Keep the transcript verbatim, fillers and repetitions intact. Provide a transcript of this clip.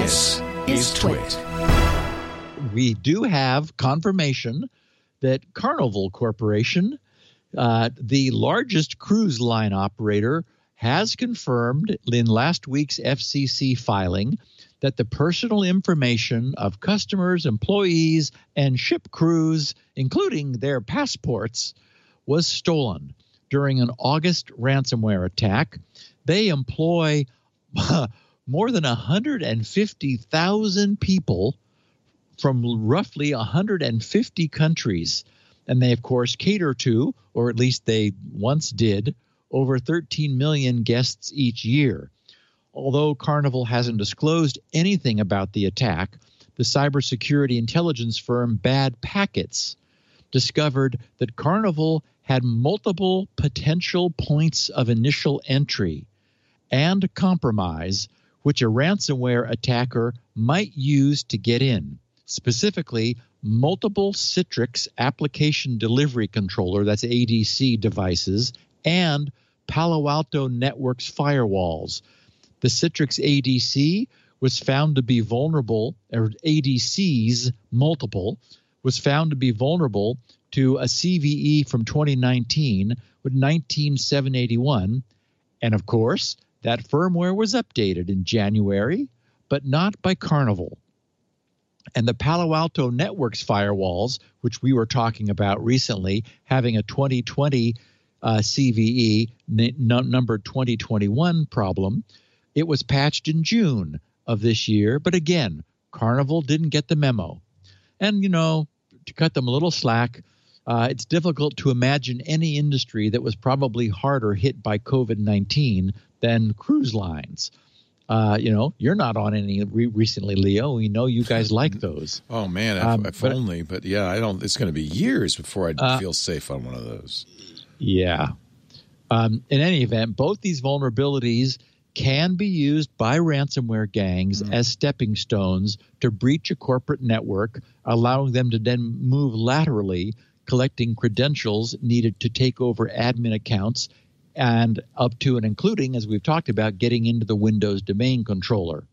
This is Twit. We do have confirmation that Carnival Corporation, uh, the largest cruise line operator, has confirmed in last week's F C C filing that the personal information of customers, employees, and ship crews, including their passports, was stolen during an August ransomware attack. They employ more than one hundred fifty thousand people from roughly one hundred fifty countries. And they, of course, cater to, or at least they once did, over thirteen million guests each year. Although Carnival hasn't disclosed anything about the attack, the cybersecurity intelligence firm Bad Packets discovered that Carnival had multiple potential points of initial entry and compromise which a ransomware attacker might use to get in. Specifically, multiple Citrix application delivery controller, that's A D C devices, and Palo Alto Networks firewalls. The Citrix A D C was found to be vulnerable, or A D Cs, multiple, was found to be vulnerable to a C V E from twenty nineteen with nineteen seven eighty-one. And of course, that firmware was updated in January, but not by Carnival. And the Palo Alto Networks firewalls, which we were talking about recently, having a twenty twenty uh, C V E n- number twenty twenty-one problem, it was patched in June of this year. But again, Carnival didn't get the memo. And, you know, to cut them a little slack, uh, it's difficult to imagine any industry that was probably harder hit by COVID nineteen than cruise lines. Uh, you know, you're not on any re- recently, Leo. We know you guys like those. Oh, man, if, um, if but, only. But, yeah, I don't. It's going to be years before I uh, feel safe on one of those. Yeah. Um, in any event, both these vulnerabilities can be used by ransomware gangs mm-hmm. as stepping stones to breach a corporate network, allowing them to then move laterally, collecting credentials needed to take over admin accounts and up to and including, as we've talked about, getting into the Windows domain controller.